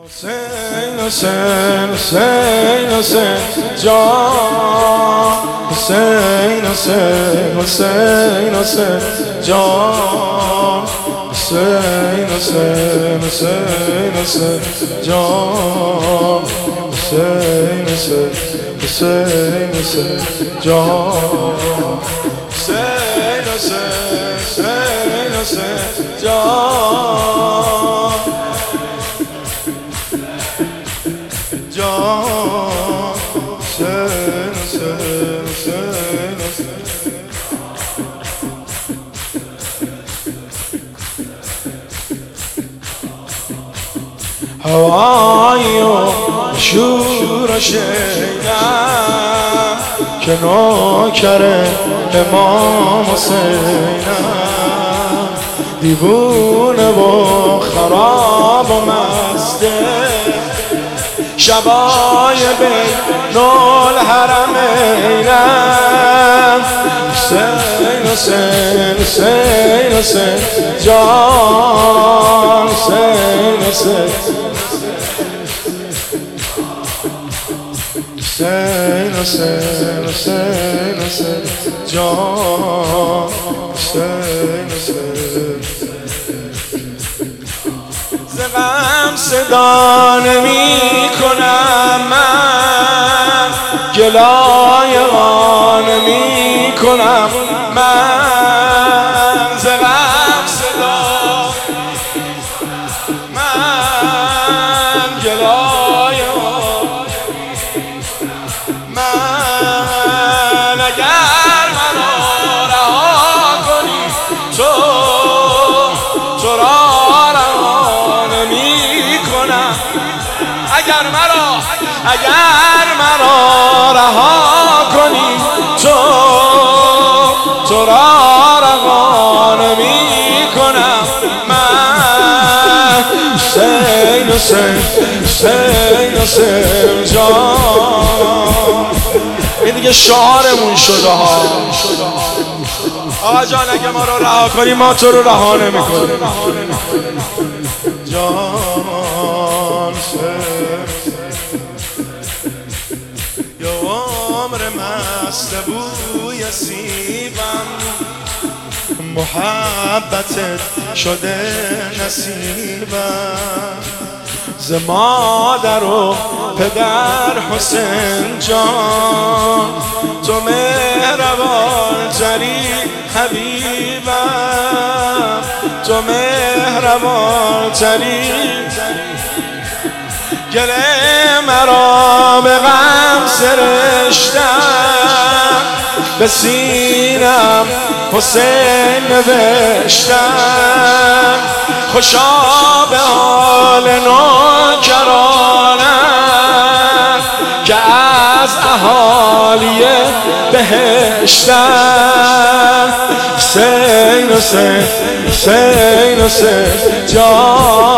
حسین حسین حسین حسین جان حسین حسین حسین حسین جان حسین حسین حسین حسین جان حسین حسین حسین حسین جان حسین حسین حسین حسین جان جان حسین حسین حسین هوایی و شور و شیدم که نوکر امام حسینم دیوونه و خراب و مسته شبای بین الحرمینم حسین حسین حسین حسین جان حسین حسین حسین حسین حسین حسین جان حسین حسین ز غم صدا نمی کنم من گلای غم نمی کنم من ز غم صدا من گلای من اگر منو رها کنی تو را اگر مرا رها کنی تو را رها نمی کنم من حسین حسین حسین حسین جان این دیگه شعارمون شده ها آقا جان اگه ما رو رها کنی ما تو رو رها نمی کنیم جان یا عمر مست بوی سیبم محبتت شده نصیبم ز مادر و پدر حسین جان تو مهربان تری حبیبم تو مهربان تری گل مرا به غم سرشتم به سینم حسین نوشتم خوشا به حال نوکرانم که از اهالی بهشتم. حسین حسین حسین حسین جان